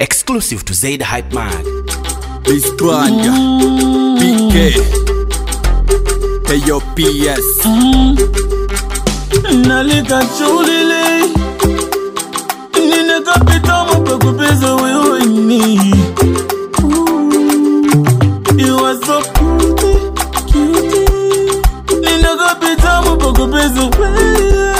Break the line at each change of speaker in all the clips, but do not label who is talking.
Exclusive to Zaid Hype Mag.
This brand, PK, KOPS.
Nalika chulile, nina kapita mapakupeza wewe ni. You are so cute. Nina kapita mapakupeza wewe.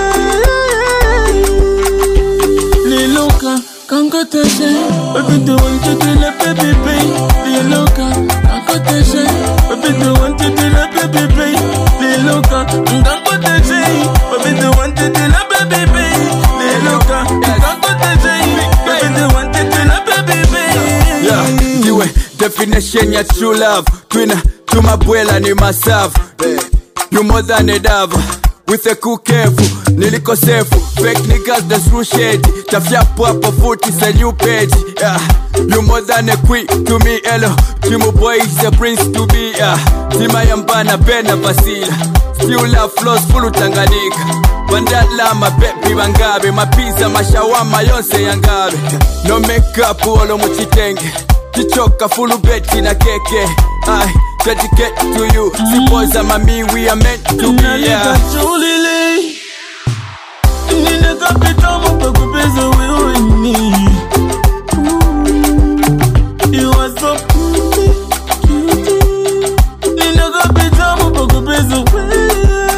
Liloka kankoteshe, baby do want you to let baby play. Liloka kankoteshe, baby do want you to let baby play. Liloka kankoteshe, baby do want you to let baby play. Liloka kankoteshe, baby do want you to let baby play.
Yeah, you definition ya true love. Twina, tumabwela ni masavu. You more than a dove. With a cool careful, niliko sefu. Fake niggas that's true shady. Tafia hapo foot is a new page. Yeah, you more than a queen to me, hello. Timu boy is a prince to be. Yeah, Tima Yambana Bena Basila. Still love flows full Tanganyika. Bandala my baby bangabe. Mapiza mashawama yonse yangabe. No makeup olo muchitenge. Tichoka full beti na keke. Aye, dedicate to you. Sipoza mami we are meant to be. Yeah.
Nina kapita mapakupeza wewe ni. You are so cute. Nina kapita mapakupeza wewe.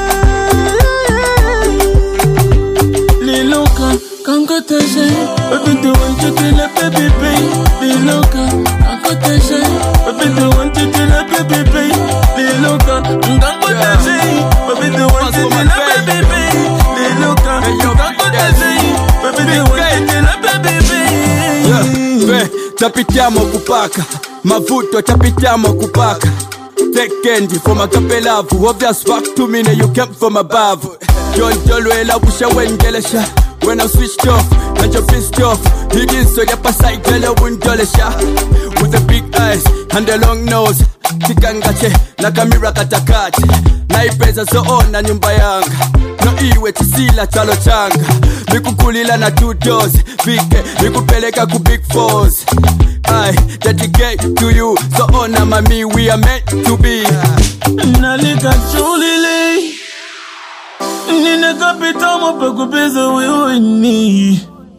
Liloka kankoteshe, baby do want you to let baby play. Liloka kankoteshe, baby do want you to let baby play. Liloka kankoteshe, baby do want you to let baby play. Liloka kankoteshe, baby do want you to let baby play.
Yeah, tapitiamo kupaka mavuto, tapitiamo kupaka. Take candy for my kapelavu. Obvious back to me, now you came from above. John Jolwela busha wengelesha. When I'm switched off, and you're pissed off. He didn't so ya pasai gele wundolesha. With the big eyes and the long nose. Tikangache, nakamira katakati. Naipeza so ona nyumba yanga. No iwe tisila chalo changa. Nikukulila na 2 doors. Vike, nikupeleka ku big fours. I dedicate to you. So ona mami, we are meant to be.
Nalika chulile, nina kapita mapakupeza wewe ni.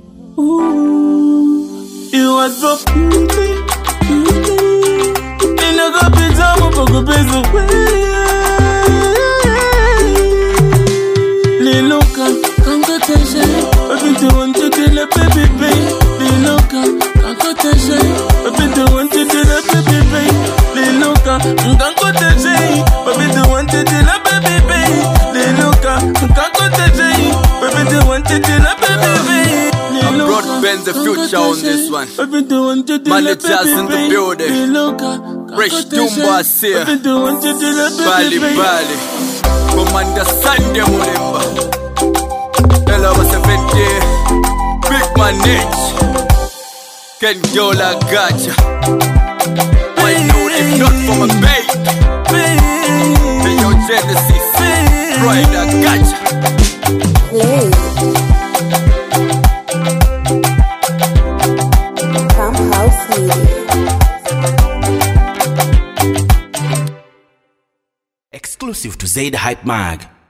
You are so cute. Nina kapita mapakupeza wewe. Liloka kankoteshe, baby do want you to let baby play. Liloka kankoteshe, baby do want you to let baby play. Liloka kankoteshe, baby do want you to let baby play. Liloka kankoteshe, baby do want you to let baby play.
I brought Ben the future on this one.
Baby do want you to let
Managers in the building.
Liloka
Fresh Tumbo Asia.
baby do want you to let
Bali
baby play.
Bali Commander Sunday Mulimba Hello was 70 Big Man H Ken Dola Gacha Why know if not for my baby Hey yo Genesis Rider Gacha
Come House Media.
Exclusive to Zaid Hype Mag.